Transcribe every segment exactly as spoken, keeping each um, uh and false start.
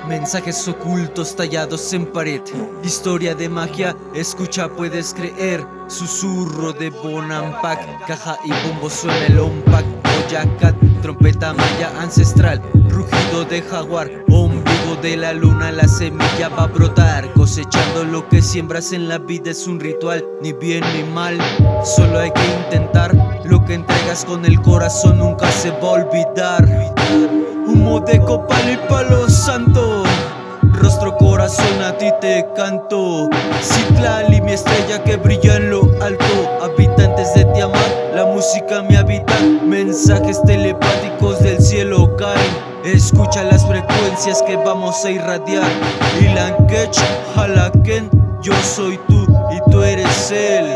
Mensajes ocultos tallados en pared. Historia de magia, escucha puedes creer. Susurro de Bonampak, caja y bombo suena el Ompac. Boyacat, trompeta maya ancestral. Rugido de jaguar, ombligo de la luna. La semilla va a brotar, cosechando lo que siembras en la vida. Es un ritual, ni bien ni mal, solo hay que intentar. Lo que entregas con el corazón nunca se va a olvidar. Humo de copal y palo santo, rostro corazón a ti te canto. Citlali, mi estrella que brilla en lo alto. Habitantes de Tiamat, la música me habita. Mensajes telepáticos del cielo caen. Escucha las frecuencias que vamos a irradiar. Ilankech, Halaken, yo soy tú y tú eres él.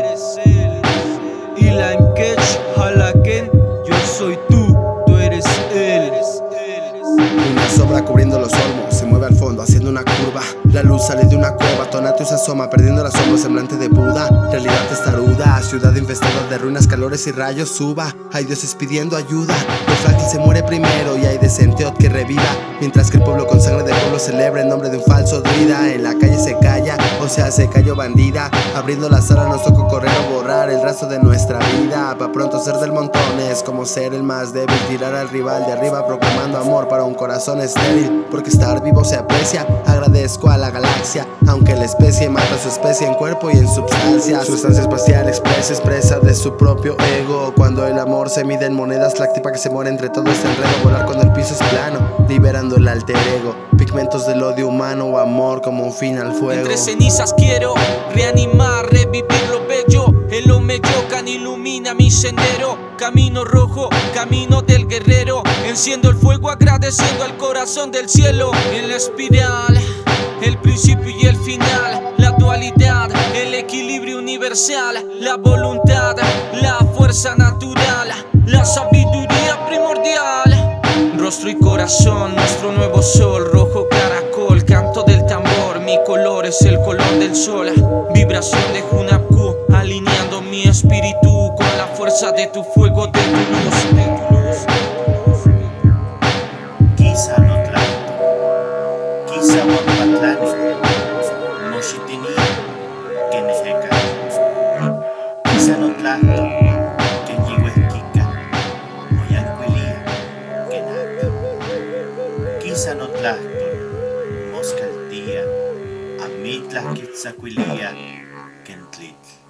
Ilankech, Halaken, yo soy tú, tú eres él. Una sombra cubriendo los olmos, se mueve al fondo haciendo una curva. La luz sale de una cueva, Tonatiu se asoma perdiendo la sombra, semblante de Buda. Realidad testaruda, ciudad infestada de ruinas, calores y rayos suba. Hay dioses pidiendo ayuda, lo frágil se muere primero y hay Desenteot que reviva. Mientras que el pueblo con sangre de pueblo celebra en nombre de un falso druida. En la calle se calla, o sea se cayó bandida. Abriendo la sala nos tocó correr o borrar el rastro de nuestra vida. Pa' pronto ser del montón es como ser el más débil, tirar al rival de arriba proclamando amor para un corazón estéril. Porque estar vivo se aprecia, agradezco a la galaxia. Aunque la especie mata a su especie en cuerpo y en substancia. Sustancia espacial expresa, expresa de su propio ego. Cuando el amor se mide en monedas, la tipa que se muere entre todo este enredo. Volar cuando el piso es plano, liberando el alter ego. Pigmentos del odio humano o amor como un fin al fuego. Entre cenizas quiero reanimar, revivir lo bello. El Omeyocan ilumina mi sendero. Camino rojo, camino del guerrero. Enciendo el fuego agradeciendo al corazón del cielo. En la espiral, el principio y el final. La dualidad, el equilibrio universal. La voluntad, la fuerza natural. La sabiduría primordial. Rostro y corazón, nuestro nuevo sol. Rojo caracol, canto del tambor. Mi color es el color del sol. Vibración de Hunapku, alineando mi espíritu con la fuerza de tu fuego, de tu luz, de tu luz. Quizá no tlato, quizá Huampatlani, Mochitini, Kenejeca. Quizá no tlato, que Yihuesquica, Moyancuilía, Kenata. Quizá no tlato, Moscaltía, Amitla Quitzacuilía, Kentlit.